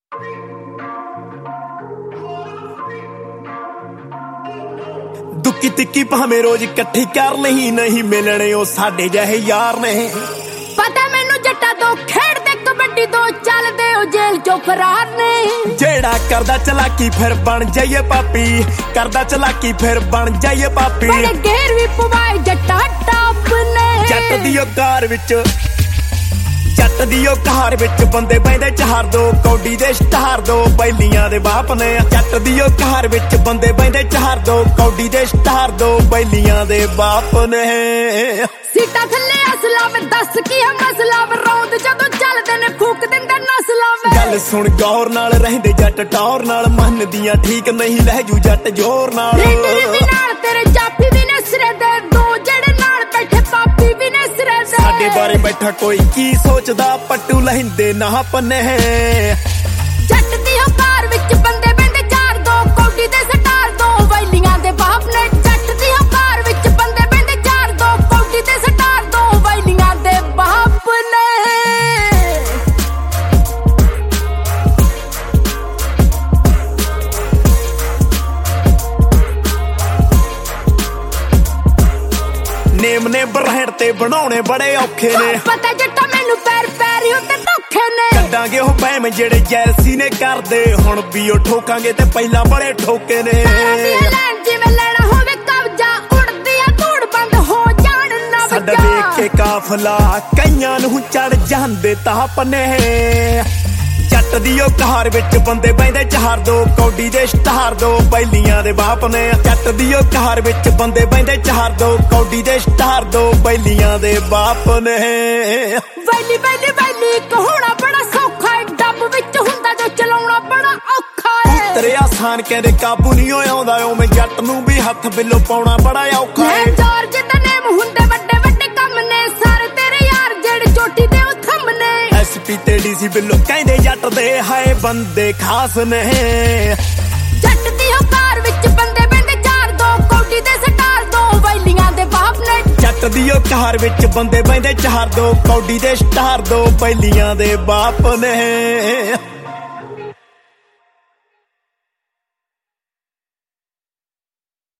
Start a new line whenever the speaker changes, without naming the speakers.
दुक्की तिक्की भावें रोज इकट्ठी कर नहीं नहीं मिलने ओ साडे जहे यार ने
पता मैनू जट्टा तो खेड़दे कबड्डी तो चलदे ओ जेल चो फरार ने
जेड़ा करदा चलाकी फिर बन जाइए पापी करदा चलाकी फिर बन जाइए पापी
बड़े घेर भी पवाए जट्टा टॉप ने
जट दी ओ car which Jatt the O car which बंदे बैंदे चार दो कौडी दे स्टार दो बैलियां दे बाप ने जट दी ओ कार विच बंदे बैंदे चार दो कौडी दे स्टार दो बैलियां दे बाप ने
सीटा थल्ले असला में दस की मसला में रौंद जदों चलदे ने फूक दिंदे नसला में
गल सुन गौर नाल रहंदे जट टौर नाल मन दियां ठीक नहीं लह जू जट जोर नाल
नाल तेरे जापी भी ने सिरे दे दो जेड़े नाल बैठे पापी भी ने सिरे दे
साडे बारे बैठा कोई की सोचदा पट्टू लहिंदे ना पन्ने
जट दी ओ कार विच बंदे बैठे चार दो कौडी दे स्टार दो वैलियां दे बाप ने जट दी ओ कार विच बंदे बैठे चार दो कौडी दे स्टार दो वैलियां दे बाप ने नेम ने बरहण ते बनाउणे बड़े औखे ने पता जट्टा मैनू पैर पैरी उत्ते धोखे ने
कड्डांगे ओ बैम जेड़े जैलसी ने करदे हुण भी ओ ठोकांगे ते पहिला बड़े ठोके ने
जिवें लेना होवे कब्जा उड़दी आ धूड़ बंद हो जाण ना
साडा देख के काफला कईयां नूं चढ़ जांदे ताप ने जट दी ओ कार विच बंदे बैंदे चार दो कौडी दे स्टार दो बैलियां दे बाप ने जट दी ओ कार विच बंदे बैंदे चार दो कौडी दे स्टार दो बैलियां दे बाप ने
वैली वैली वैली कहूणा बड़ा सौखा है डब विच हुंदा जो चलाउणा बड़ा औखा है
तेरे आसान कहंदे काबू नहीं आउंदा ओ मैं जट नूं भी हत्थ बिल्लो पाउणा बड़ा औखा है
जॉर्ज ते नेम हुंदे वड्डे वड्डे कम ने सारे तेरे यार जेड़े चोटी दे ओ थंब ने
एसपी ते डीसी बिल्लो कहंदे जट दे हाय बंदे खास ने
जट दी ओ कार विच बंदे बैठे चार दो कौडी दे स्टार दो वैलियां दे बाप ने
जट दी ओ कार विच बंदे बैठे चार दो कौडी दे स्टार दो बैलियां दे बाप ने।